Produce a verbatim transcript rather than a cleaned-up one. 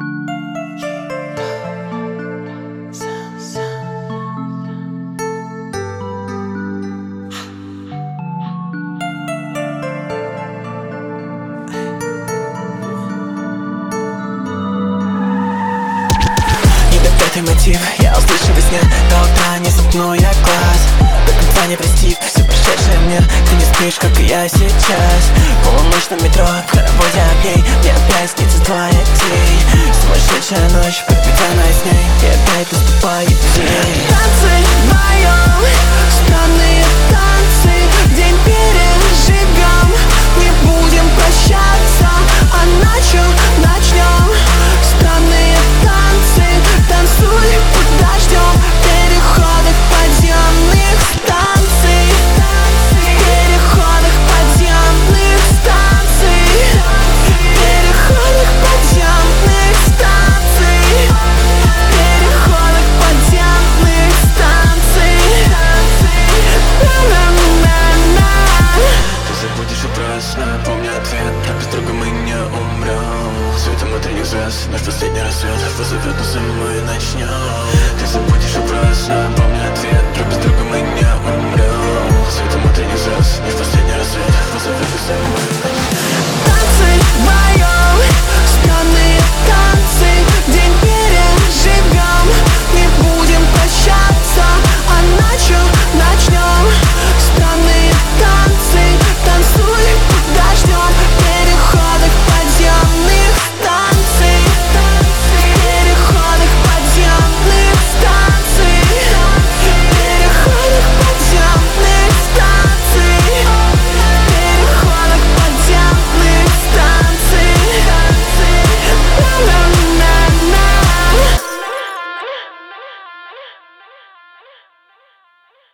Ты мотив, я услышу во сне. До утра не сомкну я глаз, до конца не простив все прошедшее мне. Ты не спишь, как и я сейчас. В полуночном метро, в хороводе огней, мне опять снится твоя тень. Сумасшедшая ночь, пропитанная с ней, и опять наступает день. Танцы вдвоем, странные танцы, день переживем. Не будем прощаться, а ночью начнем. Странные танцы, танцуй под дождем. Переходах подземных станций, переходах подземных станций, переходах подземных станций, переходах подземных станций. Ты забудешь и просто помни ответ, друг без друга мы не умрем. Светом утренних звезд наш последний рассвет позовет нас, и мы начнем. Ты забудешь и просто помни ответ, друг без друга мы не умрем. Светом утренних звезд наш последний рассвет позовет нас, и мы начнем.